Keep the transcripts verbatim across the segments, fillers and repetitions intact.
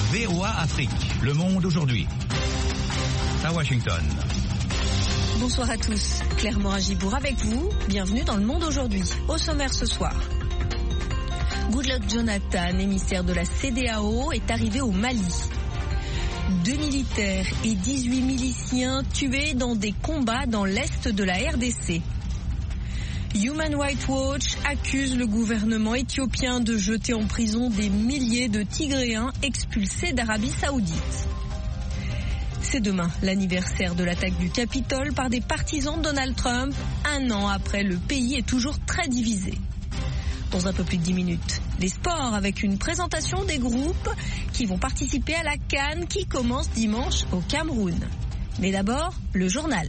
V O A Afrique, Le Monde aujourd'hui. À Washington. Bonsoir à tous, Claire Morin-Gibour avec vous. Bienvenue dans Le Monde aujourd'hui. Au sommaire ce soir. Goodluck Jonathan, émissaire de la C D A O, est arrivé au Mali. Deux militaires et dix-huit miliciens tués dans des combats dans l'est de la R D C. Human Rights Watch accuse le gouvernement éthiopien de jeter en prison des milliers de Tigréens expulsés d'Arabie Saoudite. C'est demain l'anniversaire de l'attaque du Capitole par des partisans de Donald Trump. Un an après, le pays est toujours très divisé. Dans un peu plus de dix minutes, les sports avec une présentation des groupes qui vont participer à la CAN qui commence dimanche au Cameroun. Mais d'abord, le journal.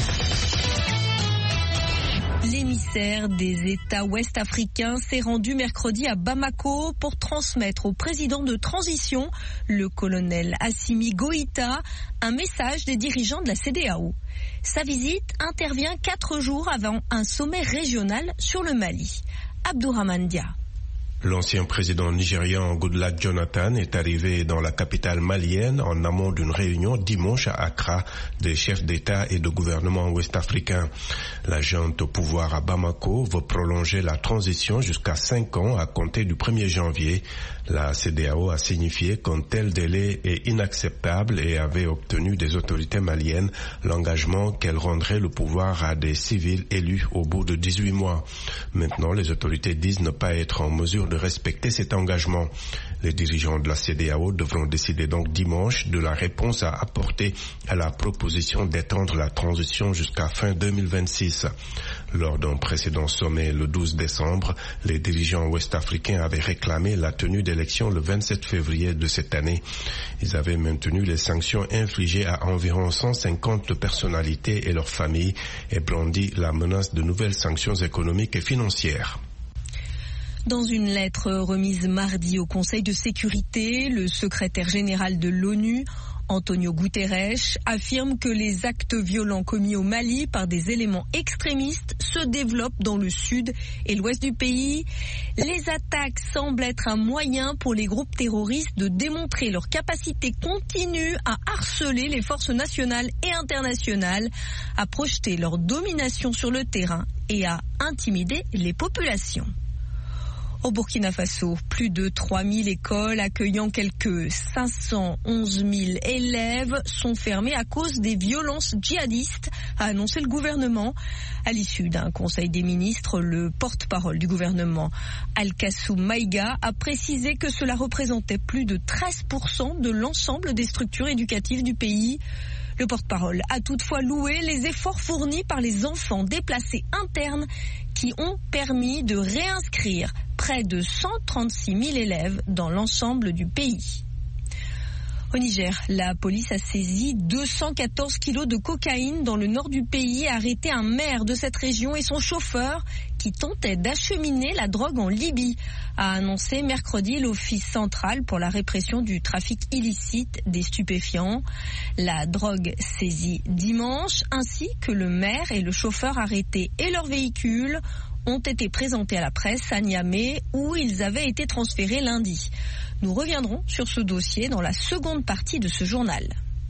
L'émissaire des États ouest-africains s'est rendu mercredi à Bamako pour transmettre au président de transition, le colonel Assimi Goïta, un message des dirigeants de la C D A O. Sa visite intervient quatre jours avant un sommet régional sur le Mali. Abdourahmane Dia. L'ancien président nigérian Goodluck Jonathan est arrivé dans la capitale malienne en amont d'une réunion dimanche à Accra des chefs d'État et de gouvernement ouest-africains. La junte au pouvoir à Bamako veut prolonger la transition jusqu'à cinq ans à compter du premier janvier. La C D A O a signifié qu'un tel délai est inacceptable et avait obtenu des autorités maliennes l'engagement qu'elle rendrait le pouvoir à des civils élus au bout de dix-huit mois. Maintenant, les autorités disent ne pas être en mesure de respecter cet engagement. Les dirigeants de la C D A O devront décider donc dimanche de la réponse à apporter à la proposition d'étendre la transition jusqu'à fin deux mille vingt-six. Lors d'un précédent sommet le douze décembre, les dirigeants ouest-africains avaient réclamé la tenue d'élections le vingt-sept février de cette année. Ils avaient maintenu les sanctions infligées à environ cent cinquante personnalités et leurs familles et brandi la menace de nouvelles sanctions économiques et financières. Dans une lettre remise mardi au Conseil de sécurité, le secrétaire général de l'ONU, Antonio Guterres, affirme que les actes violents commis au Mali par des éléments extrémistes se développent dans le sud et l'ouest du pays. Les attaques semblent être un moyen pour les groupes terroristes de démontrer leur capacité continue à harceler les forces nationales et internationales, à projeter leur domination sur le terrain et à intimider les populations. Au Burkina Faso, plus de trois mille écoles accueillant quelques cinq cent onze mille élèves sont fermées à cause des violences djihadistes, a annoncé le gouvernement. À l'issue d'un conseil des ministres, le porte-parole du gouvernement, Al-Kassoum Maïga, a précisé que cela représentait plus de treize pour cent de l'ensemble des structures éducatives du pays. Le porte-parole a toutefois loué les efforts fournis par les enfants déplacés internes qui ont permis de réinscrire près de cent trente-six mille élèves dans l'ensemble du pays. Au Niger, la police a saisi deux cent quatorze kilos de cocaïne dans le nord du pays et a arrêté un maire de cette région et son chauffeur qui tentait d'acheminer la drogue en Libye, a annoncé mercredi l'Office central pour la répression du trafic illicite des stupéfiants. La drogue saisie dimanche, ainsi que le maire et le chauffeur arrêtés et leur véhicule, ont été présentés à la presse à Niamey où ils avaient été transférés lundi. Nous reviendrons sur ce dossier dans la seconde partie de ce journal.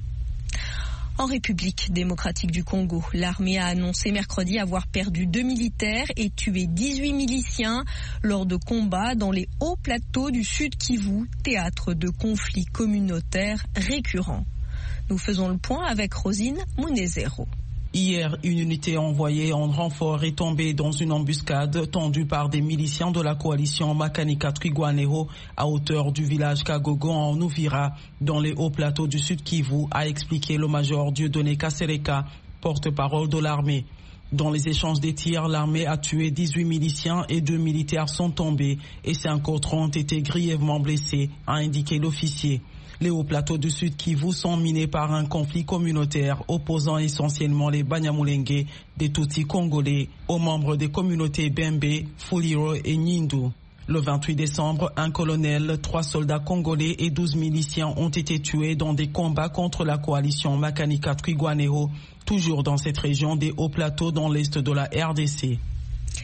En République démocratique du Congo, l'armée a annoncé mercredi avoir perdu deux militaires et tué dix-huit miliciens lors de combats dans les hauts plateaux du Sud Kivu, théâtre de conflits communautaires récurrents. Nous faisons le point avec Rosine Munezero. Hier, une unité envoyée en renfort est tombée dans une embuscade tendue par des miliciens de la coalition Makanika Twigwaneho à hauteur du village Kagogo en Ouvira, dans les hauts plateaux du Sud Kivu, a expliqué le major Dieudonné Kasereka, porte-parole de l'armée. Dans les échanges des tirs, l'armée a tué dix-huit miliciens et deux militaires sont tombés et cinq autres ont été grièvement blessés, a indiqué l'officier. Les hauts plateaux du Sud Kivu sont minés par un conflit communautaire opposant essentiellement les Banyamulenge, des Tutsis congolais, aux membres des communautés Bembe, Fuliro et Nyindu. Le vingt-huit décembre, un colonel, trois soldats congolais et douze miliciens ont été tués dans des combats contre la coalition Makanika Twigwaneho, toujours dans cette région des hauts plateaux dans l'est de la R D C.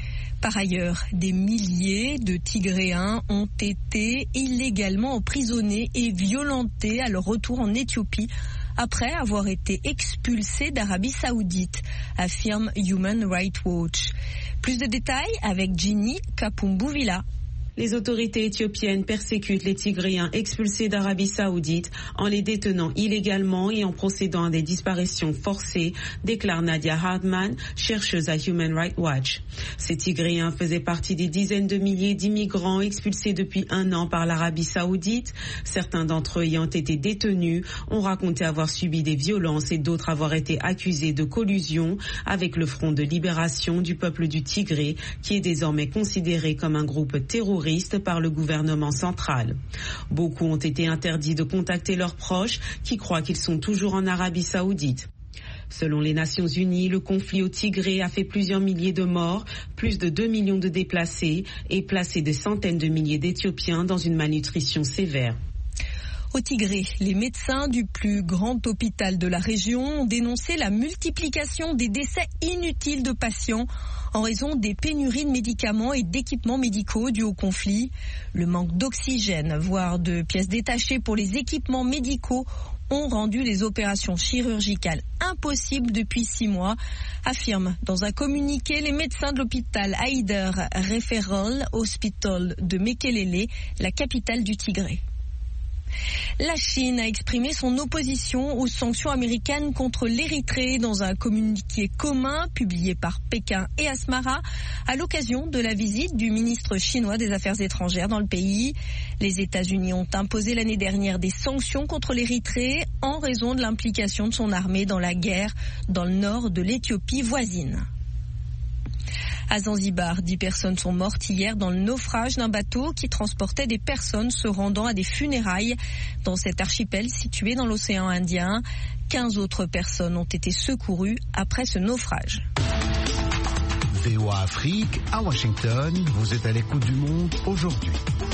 Par ailleurs, des milliers de Tigréens ont été illégalement emprisonnés et violentés à leur retour en Éthiopie après avoir été expulsés d'Arabie Saoudite, affirme Human Rights Watch. Plus de détails avec Ginny Kapumbuvila. Les autorités éthiopiennes persécutent les Tigréens expulsés d'Arabie Saoudite en les détenant illégalement et en procédant à des disparitions forcées, déclare Nadia Hardman, chercheuse à Human Rights Watch. Ces Tigréens faisaient partie des dizaines de milliers d'immigrants expulsés depuis un an par l'Arabie Saoudite. Certains d'entre eux ayant été détenus ont raconté avoir subi des violences et d'autres avoir été accusés de collusion avec le Front de libération du peuple du Tigré, qui est désormais considéré comme un groupe terroriste par le gouvernement central. Beaucoup ont été interdits de contacter leurs proches qui croient qu'ils sont toujours en Arabie Saoudite. Selon les Nations Unies, le conflit au Tigré a fait plusieurs milliers de morts, plus de deux millions de déplacés et placé des centaines de milliers d'Éthiopiens dans une malnutrition sévère. Au Tigré, les médecins du plus grand hôpital de la région ont dénoncé la multiplication des décès inutiles de patients en raison des pénuries de médicaments et d'équipements médicaux dus au conflit. Le manque d'oxygène, voire de pièces détachées pour les équipements médicaux, ont rendu les opérations chirurgicales impossibles depuis six mois, affirment dans un communiqué les médecins de l'hôpital Haider Referral Hospital de Mekelele, la capitale du Tigré. La Chine a exprimé son opposition aux sanctions américaines contre l'Érythrée dans un communiqué commun publié par Pékin et Asmara à l'occasion de la visite du ministre chinois des Affaires étrangères dans le pays. Les États-Unis ont imposé l'année dernière des sanctions contre l'Érythrée en raison de l'implication de son armée dans la guerre dans le nord de l'Éthiopie voisine. À Zanzibar, dix personnes sont mortes hier dans le naufrage d'un bateau qui transportait des personnes se rendant à des funérailles dans cet archipel situé dans l'océan Indien. quinze autres personnes ont été secourues après ce naufrage. V O A Afrique, à Washington, vous êtes à l'écoute du monde aujourd'hui.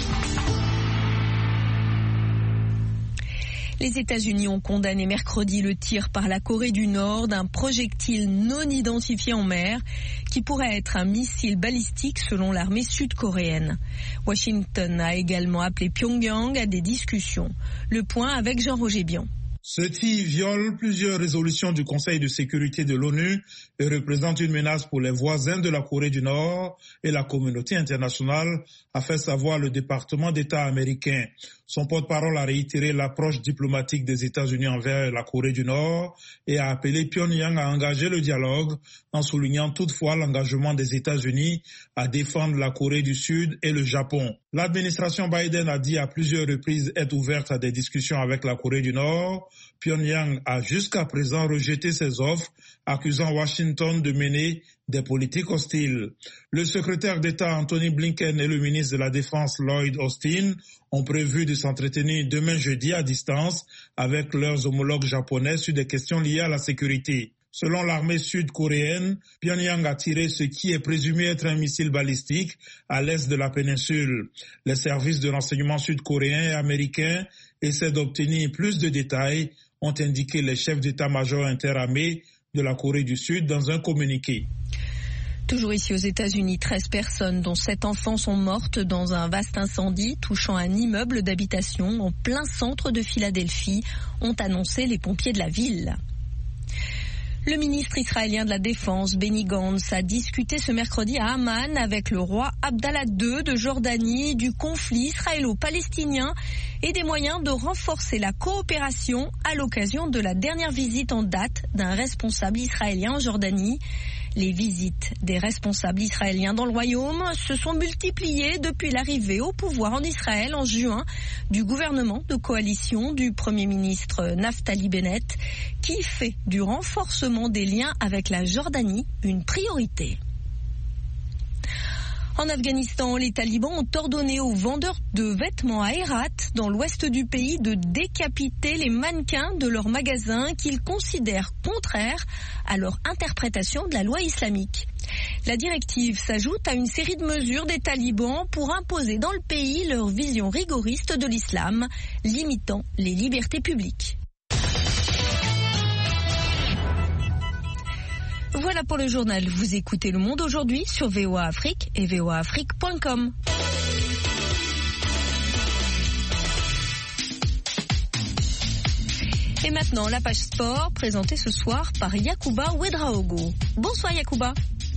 Les États-Unis ont condamné mercredi le tir par la Corée du Nord d'un projectile non identifié en mer qui pourrait être un missile balistique selon l'armée sud-coréenne. Washington a également appelé Pyongyang à des discussions. Le point avec Jean-Roger Bion. Ce tir viole plusieurs résolutions du Conseil de sécurité de l'ONU et représente une menace pour les voisins de la Corée du Nord et la communauté internationale, a fait savoir le département d'État américain. Son porte-parole a réitéré l'approche diplomatique des États-Unis envers la Corée du Nord et a appelé Pyongyang à engager le dialogue en soulignant toutefois l'engagement des États-Unis à défendre la Corée du Sud et le Japon. L'administration Biden a dit à plusieurs reprises être ouverte à des discussions avec la Corée du Nord. Pyongyang a jusqu'à présent rejeté ces offres, accusant Washington de mener des politiques hostiles. Le secrétaire d'État Anthony Blinken et le ministre de la Défense Lloyd Austin ont prévu de s'entretenir demain jeudi à distance avec leurs homologues japonais sur des questions liées à la sécurité. Selon l'armée sud-coréenne, Pyongyang a tiré ce qui est présumé être un missile balistique à l'est de la péninsule. Les services de renseignement sud-coréens et américains essaient d'obtenir plus de détails, ont indiqué les chefs d'état-major interarmées de la Corée du Sud dans un communiqué. Toujours ici aux États-Unis, treize personnes, dont sept enfants, sont mortes dans un vaste incendie touchant un immeuble d'habitation en plein centre de Philadelphie, ont annoncé les pompiers de la ville. Le ministre israélien de la Défense, Benny Gantz, a discuté ce mercredi à Amman avec le roi Abdallah deux de Jordanie du conflit israélo-palestinien et des moyens de renforcer la coopération à l'occasion de la dernière visite en date d'un responsable israélien en Jordanie. Les visites des responsables israéliens dans le royaume se sont multipliées depuis l'arrivée au pouvoir en Israël en juin du gouvernement de coalition du Premier ministre Naftali Bennett, qui fait du renforcement des liens avec la Jordanie une priorité. En Afghanistan, les talibans ont ordonné aux vendeurs de vêtements à Herat, dans l'ouest du pays, de décapiter les mannequins de leurs magasins qu'ils considèrent contraires à leur interprétation de la loi islamique. La directive s'ajoute à une série de mesures des talibans pour imposer dans le pays leur vision rigoriste de l'islam, limitant les libertés publiques. Voilà pour le journal. Vous écoutez Le Monde aujourd'hui sur V O A Afrique et v o a afrique point com. Et maintenant, la page sport, présentée ce soir par Yacouba Ouedraogo. Bonsoir Yacouba.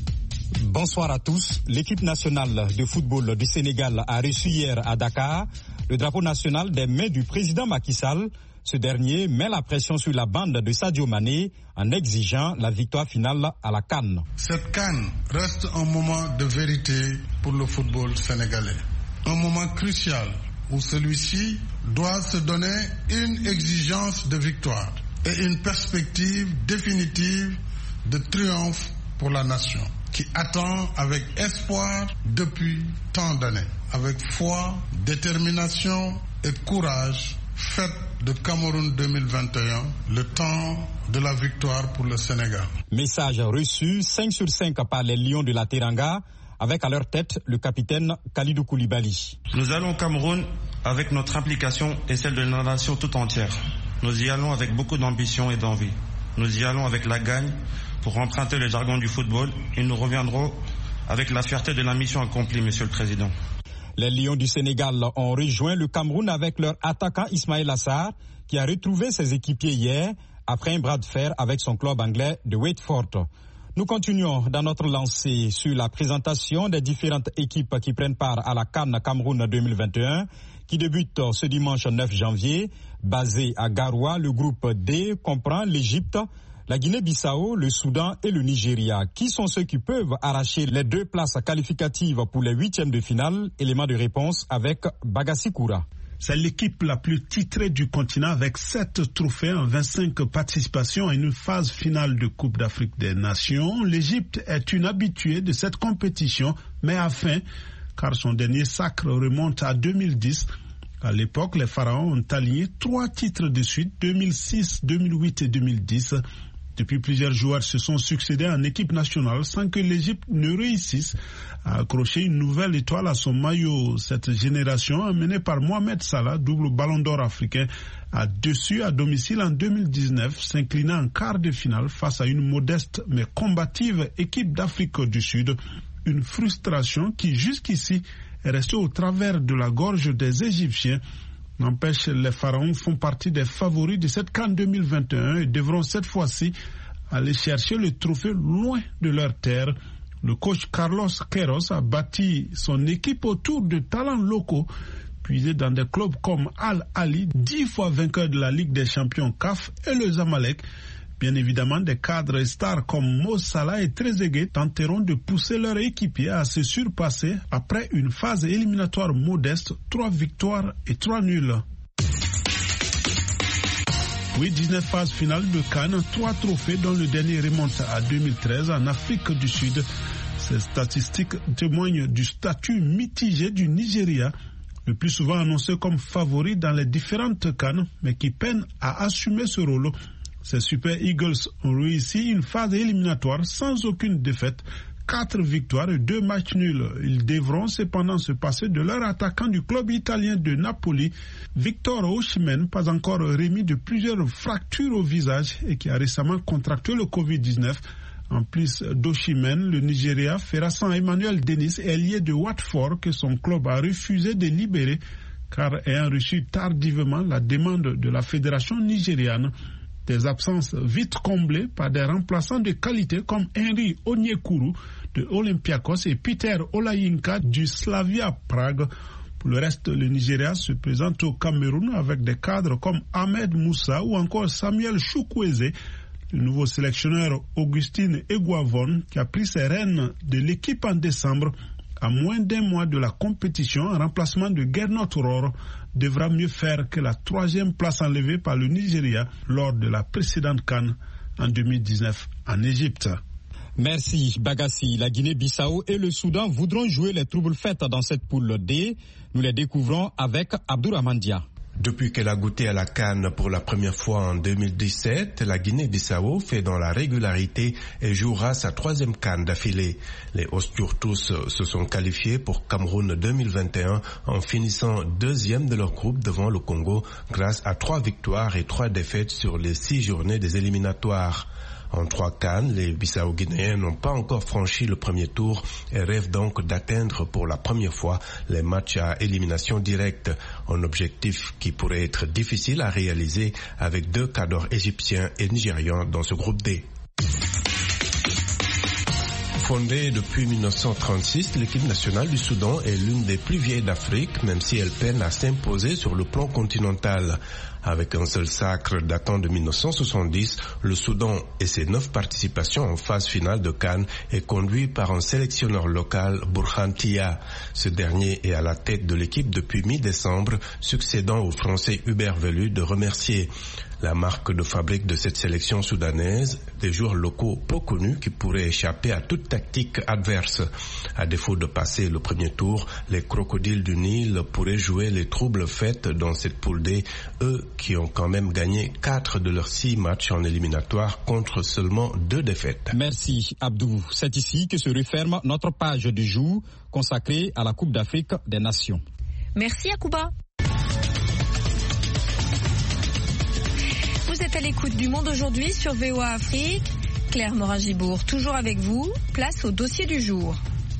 Bonsoir à tous. L'équipe nationale de football du Sénégal a reçu hier à Dakar le drapeau national des mains du président Macky Sall. Ce dernier met la pression sur la bande de Sadio Mané en exigeant la victoire finale à la CAN. Cette CAN reste un moment de vérité pour le football sénégalais. Un moment crucial où celui-ci doit se donner une exigence de victoire et une perspective définitive de triomphe pour la nation, qui attend avec espoir depuis tant d'années, avec foi, détermination et courage, fête de Cameroun deux mille vingt et un, le temps de la victoire pour le Sénégal. Message reçu cinq sur cinq par les Lions de la Teranga, avec à leur tête le capitaine Kalidou Koulibaly. Nous allons au Cameroun avec notre implication et celle de la nation tout entière. Nous y allons avec beaucoup d'ambition et d'envie. Nous y allons avec la gagne pour emprunter le jargon du football et nous reviendrons avec la fierté de la mission accomplie, Monsieur le Président. Les Lions du Sénégal ont rejoint le Cameroun avec leur attaquant Ismaël Assar, qui a retrouvé ses équipiers hier après un bras de fer avec son club anglais de Watford. Nous continuons dans notre lancée sur la présentation des différentes équipes qui prennent part à la CAN Cameroun deux mille vingt et un, qui débute ce dimanche neuf janvier. Basé à Garoua, le groupe D comprend l'Égypte, la Guinée-Bissau, le Soudan et le Nigeria, qui sont ceux qui peuvent arracher les deux places qualificatives pour les huitièmes de finale. Élément de réponse avec Bagassi Koura. C'est l'équipe la plus titrée du continent avec sept trophées en vingt-cinq participations à une phase finale de Coupe d'Afrique des Nations. L'Égypte est une habituée de cette compétition, mais à faim, car son dernier sacre remonte à deux mille dix. À l'époque, les Pharaons ont aligné trois titres de suite, deux mille six, deux mille huit et deux mille dix. Depuis, plusieurs joueurs se sont succédés en équipe nationale sans que l'Égypte ne réussisse à accrocher une nouvelle étoile à son maillot. Cette génération, emmenée par Mohamed Salah, double ballon d'or africain, a déçu à domicile en deux mille dix-neuf, s'inclinant en quart de finale face à une modeste mais combative équipe d'Afrique du Sud. Une frustration qui, jusqu'ici, est restée au travers de la gorge des Égyptiens. N'empêche, les Pharaons font partie des favoris de cette CAN deux mille vingt et un et devront cette fois-ci aller chercher le trophée loin de leur terre. Le coach Carlos Queiroz a bâti son équipe autour de talents locaux, puisés dans des clubs comme Al Ahly, dix fois vainqueur de la Ligue des champions C A F, et le Zamalek. Bien évidemment, des cadres stars comme Mo Salah et Trezeguet tenteront de pousser leur équipier à se surpasser après une phase éliminatoire modeste, trois victoires et trois nuls. Oui, dix-neuf phases finales de CAN, trois trophées dont le dernier remonte à deux mille treize en Afrique du Sud. Ces statistiques témoignent du statut mitigé du Nigeria, le plus souvent annoncé comme favori dans les différentes CAN, mais qui peine à assumer ce rôle. Ces Super Eagles ont réussi une phase éliminatoire sans aucune défaite, quatre victoires et deux matchs nuls. Ils devront cependant se passer de leur attaquant du club italien de Napoli, Victor Osimhen, pas encore remis de plusieurs fractures au visage et qui a récemment contracté le covid dix-neuf. En plus d'Osimhen, le Nigeria fera sans Emmanuel Dennis, ailier de Watford, que son club a refusé de libérer, car ayant reçu tardivement la demande de la fédération nigériane. Des absences vite comblées par des remplaçants de qualité comme Henry Onyekuru de Olympiakos et Peter Olayinka du Slavia Prague. Pour le reste, le Nigeria se présente au Cameroun avec des cadres comme Ahmed Moussa ou encore Samuel Chukwueze. Le nouveau sélectionneur Augustine Eguavon, qui a pris ses rênes de l'équipe en décembre, à moins d'un mois de la compétition en remplacement de Gernot Rohr, devra mieux faire que la troisième place enlevée par le Nigeria lors de la précédente CAN en deux mille dix-neuf en Égypte. Merci Bagassi. La Guinée-Bissau et le Soudan voudront jouer les troubles fêtes dans cette poule D. Nous les découvrons avec Abdourahmane Dia. Depuis qu'elle a goûté à la CAN pour la première fois en deux mille dix-sept, la Guinée-Bissau fait dans la régularité et jouera sa troisième CAN d'affilée. Les Osturtus se sont qualifiés pour Cameroun deux mille vingt et un en finissant deuxième de leur groupe devant le Congo grâce à trois victoires et trois défaites sur les six journées des éliminatoires. En trois CAN, les Bissau-Guinéens n'ont pas encore franchi le premier tour et rêvent donc d'atteindre pour la première fois les matchs à élimination directe, un objectif qui pourrait être difficile à réaliser avec deux cadors égyptiens et nigérians dans ce groupe D. Fondée depuis mille neuf cent trente-six, l'équipe nationale du Soudan est l'une des plus vieilles d'Afrique, même si elle peine à s'imposer sur le plan continental. Avec un seul sacre datant de mille neuf cent soixante-dix, le Soudan et ses neuf participations en phase finale de CAN est conduit par un sélectionneur local, Burhan Tia. Ce dernier est à la tête de l'équipe depuis mi-décembre, succédant au Français Hubert Velud de remercier. La marque de fabrique de cette sélection soudanaise, des joueurs locaux peu connus qui pourraient échapper à toute tactique adverse. À défaut de passer le premier tour, les crocodiles du Nil pourraient jouer les troubles faits dans cette poule D, eux qui ont quand même gagné quatre de leurs six matchs en éliminatoire contre seulement deux défaites. Merci Abdou. C'est ici que se referme notre page du jour consacrée à la Coupe d'Afrique des Nations. Merci Akouba. Vous êtes à l'écoute du Monde aujourd'hui sur V O A Afrique. Claire Morin-Gibourg, toujours avec vous. Place au dossier du jour.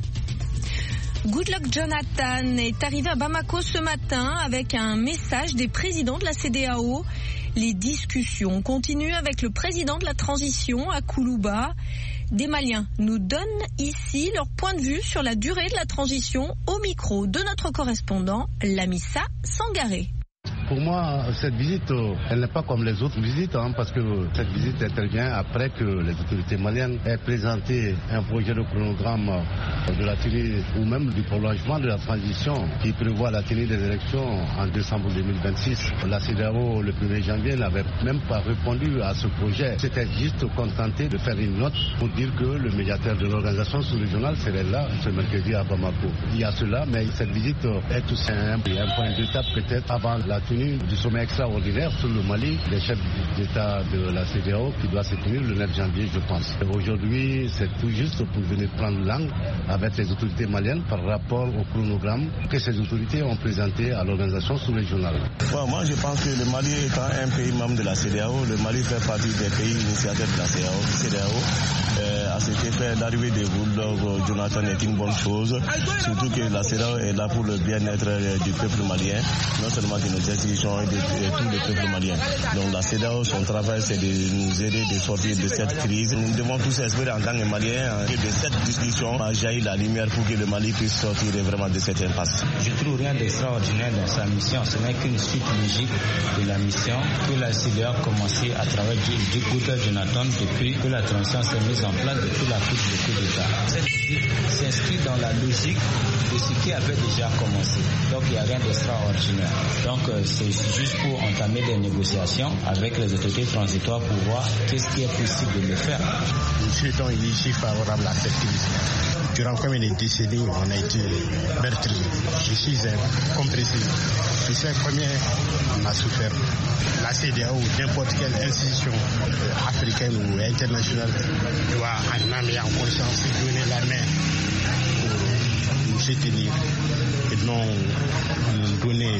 Goodluck Jonathan est arrivé à Bamako ce matin avec un message des présidents de la C E D E A O. Les discussions continuent avec le président de la transition à Koulouba. Des Maliens nous donnent ici leur point de vue sur la durée de la transition au micro de notre correspondant Lamissa Sangaré. Pour moi, cette visite, elle n'est pas comme les autres visites, hein, parce que cette visite intervient après que les autorités maliennes aient présenté un projet de chronogramme de la tenue ou même du prolongement de la transition qui prévoit la tenue des élections en décembre deux mille vingt-six. La C E D E A O, le premier janvier, n'avait même pas répondu à ce projet. C'était juste contenté de faire une note pour dire que le médiateur de l'organisation sous-régionale serait là ce mercredi à Bamako. Il y a cela, mais cette visite est aussi un, un point d'étape peut-être avant la tenue du sommet extraordinaire sur le Mali des chefs d'État de la C E D E A O qui doit se tenir le neuf janvier, je pense. Aujourd'hui, c'est tout juste pour venir prendre langue avec les autorités maliennes par rapport au chronogramme que ces autorités ont présenté à l'organisation sous-régionale. Ouais, moi, je pense que le Mali étant un pays membre de la C E D E A O, le Mali fait partie des pays initiateurs de la C E D E A O. Euh, à cet effet, l'arrivée de Goodluck Jonathan est une bonne chose, surtout que la C E D E A O est là pour le bien-être du peuple malien, non seulement de nos institutions et de, de tout le peuple malien. Donc la C E D E A O, son travail, c'est de nous aider de sortir de cette crise. Nous devons tous espérer en tant que Maliens que de cette discussion a jailli la lumière pour que le Mali puisse sortir vraiment de cette impasse. Je trouve rien d'extraordinaire dans sa mission. Ce n'est qu'une suite logique de la mission que la C E D E A O a commencé à travers Goodluck Jonathan depuis que la transition s'est mise en place depuis la prise de coup d'État. Cette visite s'inscrit dans la logique de ce qui avait déjà commencé. Donc il n'y a rien d'extraordinaire. Donc c'est juste pour entamer des négociations avec les autorités transitoires pour voir qu'est-ce qui est possible de le faire. Nous souhaitons une issue favorable à cette crise. Durant combien de décennies on a été meurtris. Je suis un compressé. Je sais combien on a souffert. La C E D E A O ou n'importe quelle institution africaine ou internationale doit en âme et en conscience donner la main pour nous soutenir et non nous donner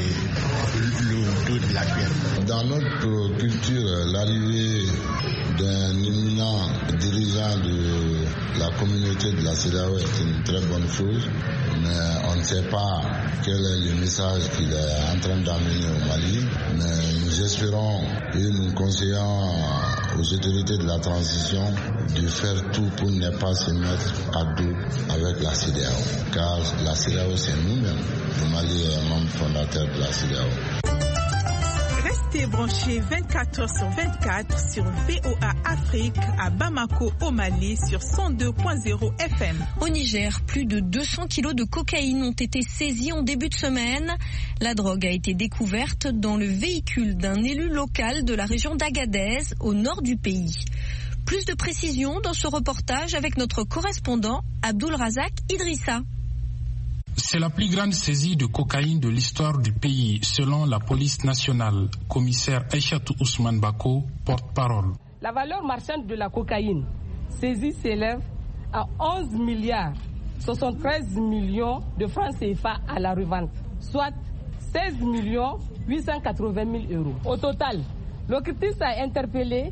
le dos de la cuillère. Dans notre culture, l'arrivée d'un éminent dirigeant de la communauté de la C E D E A O est une très bonne chose, mais on ne sait pas quel est le message qu'il est en train d'amener au Mali. Mais nous espérons et nous conseillons aux autorités de la transition de faire tout pour ne pas se mettre à dos avec la C E D E A O, car la C E D E A O c'est nous-mêmes. Le Mali est membre fondateur de la C E D E A O. Restez branchés vingt-quatre heures sur vingt-quatre sur V O A Afrique à Bamako au Mali sur cent deux point zéro F M. Au Niger, plus de deux cents kilos de cocaïne ont été saisis en début de semaine. La drogue a été découverte dans le véhicule d'un élu local de la région d'Agadez, au nord du pays. Plus de précisions dans ce reportage avec notre correspondant Abdul Razak Idrissa. C'est la plus grande saisie de cocaïne de l'histoire du pays, selon la police nationale. Commissaire Aïchatou Ousmane Bako, porte-parole. La valeur marchande de la cocaïne saisie s'élève à onze milliards soixante-treize millions de francs C F A à la revente, soit seize millions huit cent quatre-vingt mille euros. Au total, l'O C R T I S a interpellé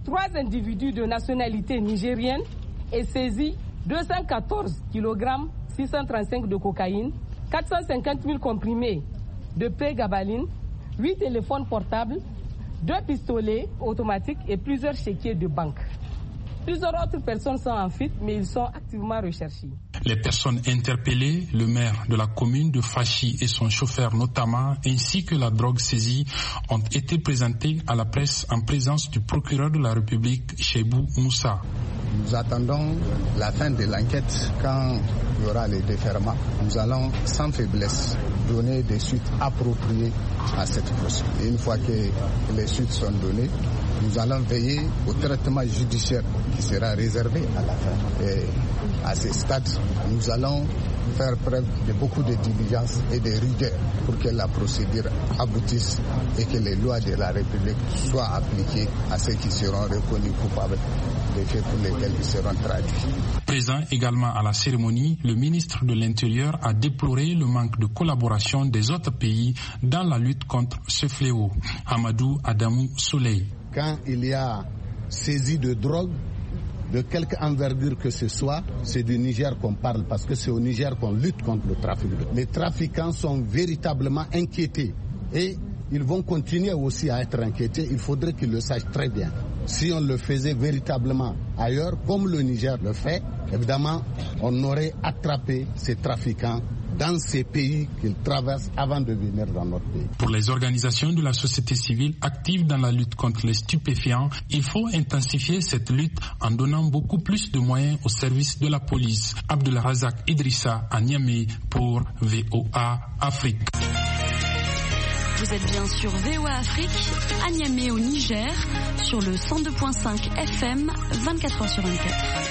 trois individus de nationalité nigérienne et saisi deux cent quatorze kilogrammes six cent trente-cinq de cocaïne, quatre cent cinquante mille comprimés de prégabaline, huit téléphones portables, deux pistolets automatiques et plusieurs chéquiers de banque. Plusieurs autres personnes sont en fuite, mais ils sont activement recherchés. Les personnes interpellées, le maire de la commune de Fachi et son chauffeur notamment, ainsi que la drogue saisie, ont été présentées à la presse en présence du procureur de la République, Cheibou Moussa. Nous attendons la fin de l'enquête. Quand il y aura les déferments, nous allons sans faiblesse donner des suites appropriées à cette procédure. Et une fois que les suites sont données, nous allons veiller au traitement judiciaire qui sera réservé à la fin. Et à ce stade, nous allons faire preuve de beaucoup de diligence et de rigueur pour que la procédure aboutisse et que les lois de la République soient appliquées à ceux qui seront reconnus coupables des faits pour lesquels ils seront traduits. Présent également à la cérémonie, le ministre de l'Intérieur a déploré le manque de collaboration des autres pays dans la lutte contre ce fléau. Amadou Adamou Soleil. Quand il y a saisie de drogue, de quelque envergure que ce soit, c'est du Niger qu'on parle parce que c'est au Niger qu'on lutte contre le trafic. Les trafiquants sont véritablement inquiétés et ils vont continuer aussi à être inquiétés. Il faudrait qu'ils le sachent très bien. Si on le faisait véritablement ailleurs, comme le Niger le fait, évidemment, on aurait attrapé ces trafiquants dans ces pays qu'ils traversent avant de venir dans notre pays. Pour les organisations de la société civile actives dans la lutte contre les stupéfiants, il faut intensifier cette lutte en donnant beaucoup plus de moyens au service de la police. Abdelrazak Idrissa à Niamey pour V O A Afrique. Vous êtes bien sur V O A Afrique, à Niamey au Niger, sur le cent deux virgule cinq F M, vingt-quatre heures sur vingt-quatre.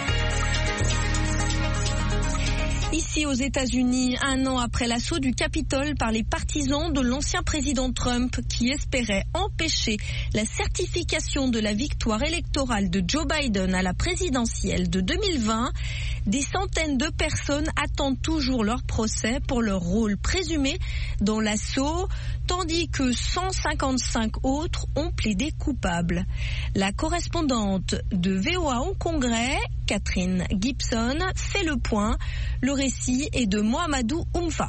Ici aux États-Unis, un an après l'assaut du Capitole par les partisans de l'ancien président Trump qui espérait empêcher la certification de la victoire électorale de Joe Biden à la présidentielle de deux mille vingt, des centaines de personnes attendent toujours leur procès pour leur rôle présumé dans l'assaut, tandis que cent cinquante-cinq autres ont plaidé coupables. La correspondante de V O A au Congrès, Catherine Gibson, fait le point. Le récit est de Mohamedou Oumfa.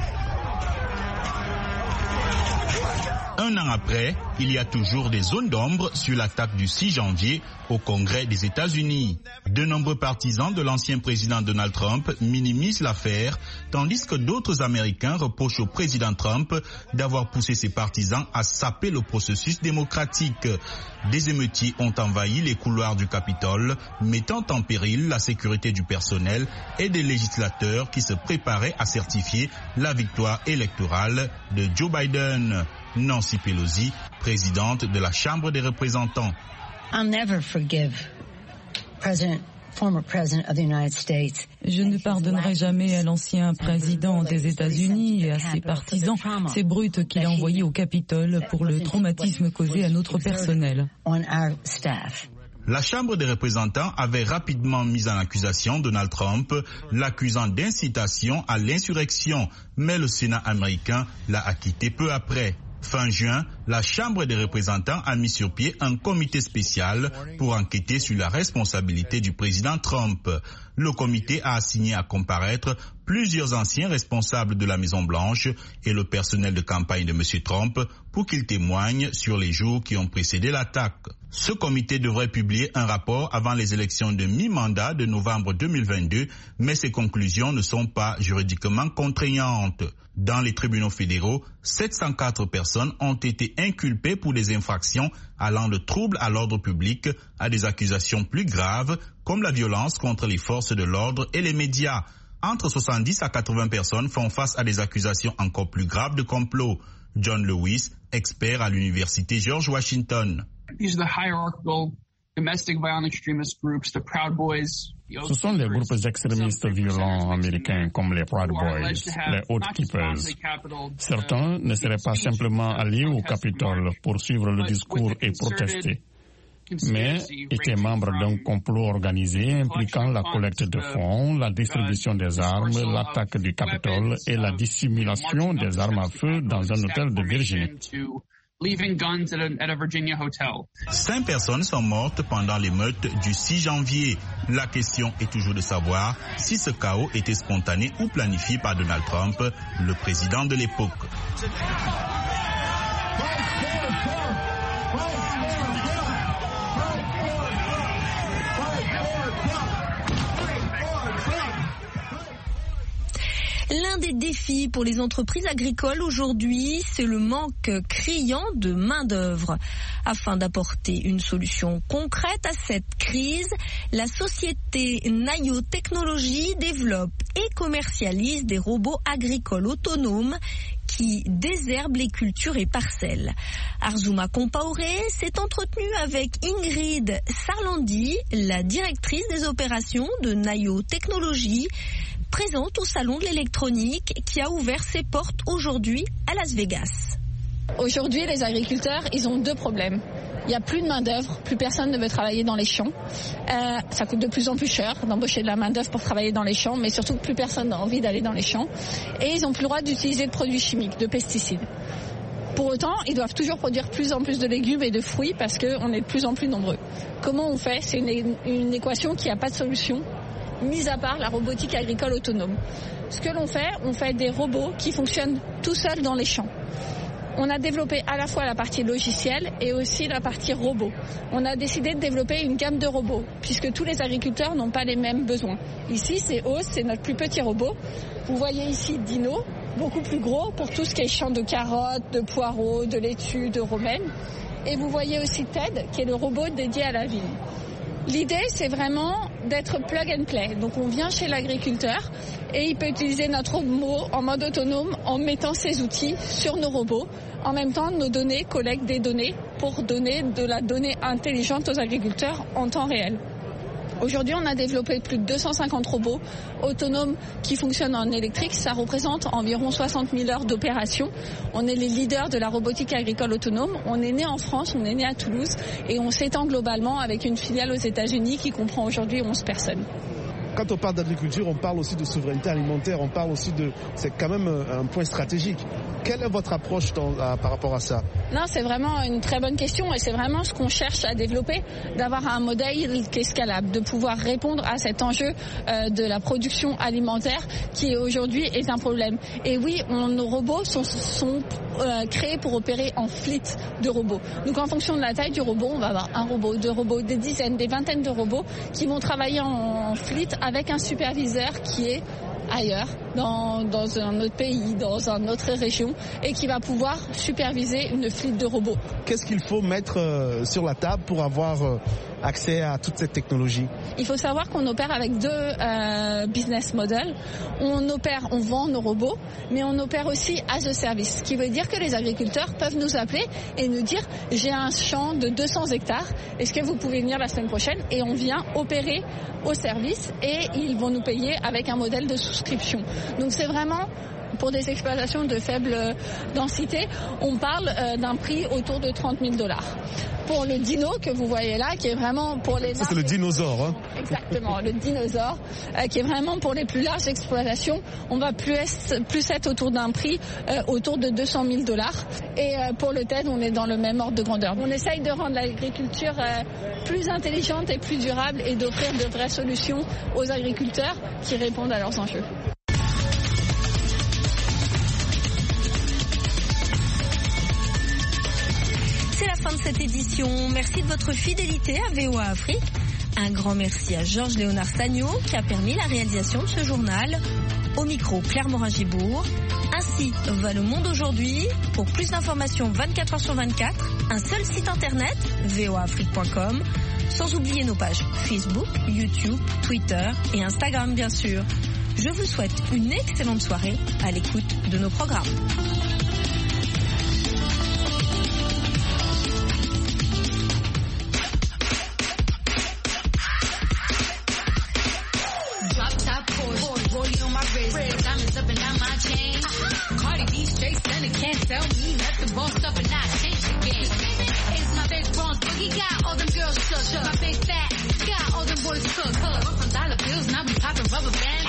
Un an après, il y a toujours des zones d'ombre sur l'attaque du six janvier au Congrès des États-Unis. De nombreux partisans de l'ancien président Donald Trump minimisent l'affaire, tandis que d'autres Américains reprochent au président Trump d'avoir poussé ses partisans à saper le processus démocratique. Des émeutiers ont envahi les couloirs du Capitole, mettant en péril la sécurité du personnel et des législateurs qui se préparaient à certifier la victoire électorale de Joe Biden. Nancy Pelosi, présidente de la Chambre des représentants. I'll never forgive President, former President of the United States. Je ne pardonnerai jamais à l'ancien président des États-Unis et à ses partisans ces brutes qu'il a envoyées au Capitole pour le traumatisme causé à notre personnel. La Chambre des représentants avait rapidement mis en accusation Donald Trump, l'accusant d'incitation à l'insurrection, mais le Sénat américain l'a acquitté peu après. Fin juin, la Chambre des représentants a mis sur pied un comité spécial pour enquêter sur la responsabilité du président Trump. Le comité a assigné à comparaître plusieurs anciens responsables de la Maison-Blanche et le personnel de campagne de M. Trump pour qu'ils témoignent sur les jours qui ont précédé l'attaque. Ce comité devrait publier un rapport avant les élections de mi-mandat de novembre deux mille vingt-deux, mais ses conclusions ne sont pas juridiquement contraignantes. Dans les tribunaux fédéraux, sept cent quatre personnes ont été inculpées pour des infractions allant de troubles à l'ordre public à des accusations plus graves comme la violence contre les forces de l'ordre et les médias. Entre soixante-dix à quatre-vingts personnes font face à des accusations encore plus graves de complot. John Lewis, expert à l'université George Washington. These are the hierarchical domestic violent extremist groups, the Proud Boys. Ce sont les groupes extrémistes violents américains comme les Proud Boys, les Oath Keepers. Certains ne seraient pas simplement allés au Capitole pour suivre le discours et protester, mais étaient membres d'un complot organisé impliquant la collecte de fonds, la distribution des armes, l'attaque du Capitole et la dissimulation des armes à feu dans un hôtel de Virginie. leaving guns at a, at a Virginia hotel. Cinq personnes sont mortes pendant l'émeute du six janvier. La question est toujours de savoir si ce chaos était spontané ou planifié par Donald Trump, le président de l'époque. L'un des défis pour les entreprises agricoles aujourd'hui, c'est le manque criant de main-d'œuvre. Afin d'apporter une solution concrète à cette crise, la société Nayo Technologies développe et commercialise des robots agricoles autonomes qui désherbent les cultures et parcelles. Arzuma Compaoré s'est entretenu avec Ingrid Sarlandi, la directrice des opérations de Nayo Technologies, présente au Salon de l'électronique qui a ouvert ses portes aujourd'hui à Las Vegas. Aujourd'hui, les agriculteurs, ils ont deux problèmes. Il n'y a plus de main-d'œuvre, plus personne ne veut travailler dans les champs. Euh, ça coûte de plus en plus cher d'embaucher de la main-d'œuvre pour travailler dans les champs, mais surtout plus personne n'a envie d'aller dans les champs. Et ils n'ont plus le droit d'utiliser de produits chimiques, de pesticides. Pour autant, ils doivent toujours produire plus en plus de légumes et de fruits parce qu'on est de plus en plus nombreux. Comment on fait ? C'est une, une équation qui n'a pas de solution, mis à part la robotique agricole autonome. Ce que l'on fait, on fait des robots qui fonctionnent tout seuls dans les champs. On a développé à la fois la partie logicielle et aussi la partie robot. On a décidé de développer une gamme de robots, puisque tous les agriculteurs n'ont pas les mêmes besoins. Ici, c'est Oz, c'est notre plus petit robot. Vous voyez ici Dino, beaucoup plus gros pour tout ce qui est champ de carottes, de poireaux, de laitue, de romaines. Et vous voyez aussi Ted, qui est le robot dédié à la vigne. L'idée, c'est vraiment d'être plug and play. Donc on vient chez l'agriculteur et il peut utiliser notre robot en mode autonome en mettant ses outils sur nos robots. En même temps, nos données collectent des données pour donner de la donnée intelligente aux agriculteurs en temps réel. Aujourd'hui, on a développé plus de deux cent cinquante robots autonomes qui fonctionnent en électrique. Ça représente environ soixante mille heures d'opération. On est les leaders de la robotique agricole autonome. On est né en France, on est né à Toulouse et on s'étend globalement avec une filiale aux États-Unis qui comprend aujourd'hui onze personnes. Quand on parle d'agriculture, on parle aussi de souveraineté alimentaire, on parle aussi de... C'est quand même un point stratégique. Quelle est votre approche dans, à, par rapport à ça ? Non, c'est vraiment une très bonne question et c'est vraiment ce qu'on cherche à développer, d'avoir un modèle qui est scalable, de pouvoir répondre à cet enjeu euh, de la production alimentaire qui aujourd'hui est un problème. Et oui, on, nos robots sont, sont euh, créés pour opérer en fleet de robots. Donc en fonction de la taille du robot, on va avoir un robot, deux robots, des dizaines, des vingtaines de robots qui vont travailler en, en fleet avec un superviseur qui est ailleurs, dans, dans un autre pays, dans une autre région, et qui va pouvoir superviser une flotte de robots. Qu'est-ce qu'il faut mettre euh, sur la table pour avoir euh, accès à toute cette technologie ? Il faut savoir qu'on opère avec deux euh, business models. On opère, on vend nos robots, mais on opère aussi as a service, ce qui veut dire que les agriculteurs peuvent nous appeler et nous dire « j'ai un champ de deux cents hectares, est-ce que vous pouvez venir la semaine prochaine ?» Et on vient opérer au service et ils vont nous payer avec un modèle de souscription. Donc c'est vraiment pour des exploitations de faible densité, on parle euh, d'un prix autour de trente mille dollars. Pour le dino que vous voyez là, qui est vraiment pour les... Ça c'est le dinosaure. Hein. Exactement, le dinosaure, euh, qui est vraiment pour les plus larges exploitations, on va plus être, plus être autour d'un prix euh, autour de deux cent mille dollars. Et euh, pour le T E D, on est dans le même ordre de grandeur. On essaye de rendre l'agriculture euh, plus intelligente et plus durable et d'offrir de vraies solutions aux agriculteurs qui répondent à leurs enjeux. C'est la fin de cette édition. Merci de votre fidélité à V O A Afrique. Un grand merci à Georges-Léonard Sagno qui a permis la réalisation de ce journal. Au micro, Claire Morin-Gibourg. Ainsi va le monde aujourd'hui. Pour plus d'informations vingt-quatre heures sur vingt-quatre, un seul site internet, v o a afrique point com, sans oublier nos pages Facebook, YouTube, Twitter et Instagram bien sûr. Je vous souhaite une excellente soirée à l'écoute de nos programmes. Tell me let the boss up and not change the game. It's my big bronze boogie, got all them girls shook. My big fat, got all them boys cooked. I'm from dollar bills, now we poppin' rubber bands.